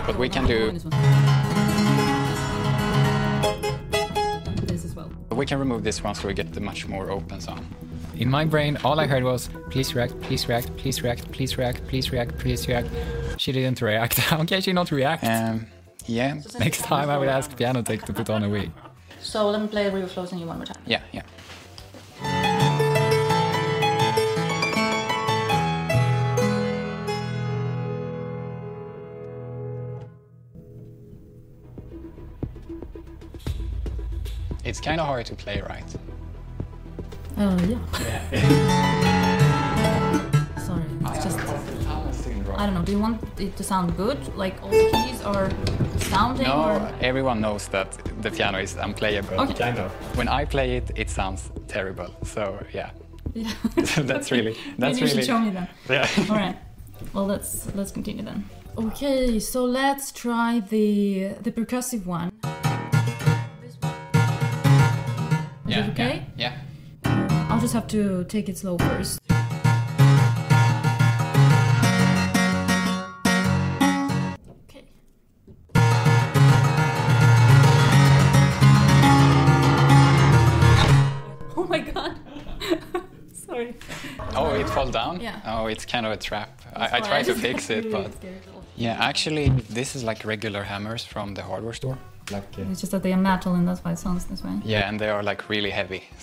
But we can do... This as well. We can remove this one so we get the much more open sound. In my brain, all I heard was, please react, please react, please react, please react, please react, please react. She didn't react. How can she not react? Yeah. Next time I would ask Pianotech to put on a wig. So let me play River Flows on you one more time. Yeah, yeah. It's kind of hard to play, right? Yeah. Sorry, it's just... I don't know, do you want it to sound good? Like all the keys are sounding? No, or? everyone knows that the piano is unplayable. Okay. Kind of. When I play it, it sounds terrible. So yeah, Yeah. that's really. Maybe you should show me then. Yeah. All right. Well, let's continue then. Okay, so let's try the percussive one. This one. Is it okay? Yeah. I'll just have to take it slow first. Okay. Oh my god. Sorry. Oh, it fall down? Yeah. Oh, it's kind of a trap. I try to fix it, but yeah, actually, this is like regular hammers from the hardware store. Like, It's just that they are metal and that's why it sounds this way. Yeah, and they are like really heavy.